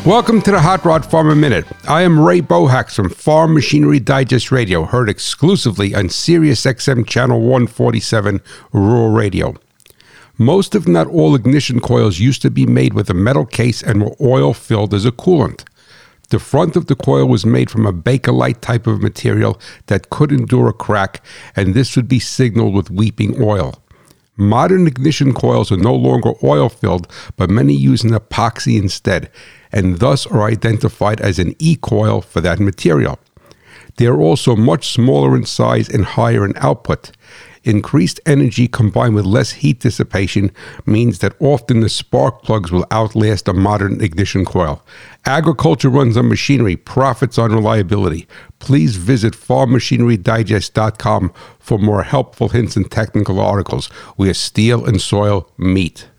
Welcome to the Hot Rod Farmer Minute. I am Ray Bohacs from Farm Machinery Digest Radio, heard exclusively on Sirius XM Channel 147 Rural Radio. Most, if not all, ignition coils used to be made with a metal case and were oil-filled as a coolant. The front of the coil was made from a Bakelite type of material that could endure a crack, and this would be signaled with weeping oil. Modern ignition coils are no longer oil-filled, but many use an epoxy instead, and thus are identified as an E-coil for that material. They are also much smaller in size and higher in output. Increased energy combined with less heat dissipation means that often the spark plugs will outlast a modern ignition coil. Agriculture runs on machinery, profits on reliability. Please visit farmmachinerydigest.com for more helpful hints and technical articles where steel and soil meet.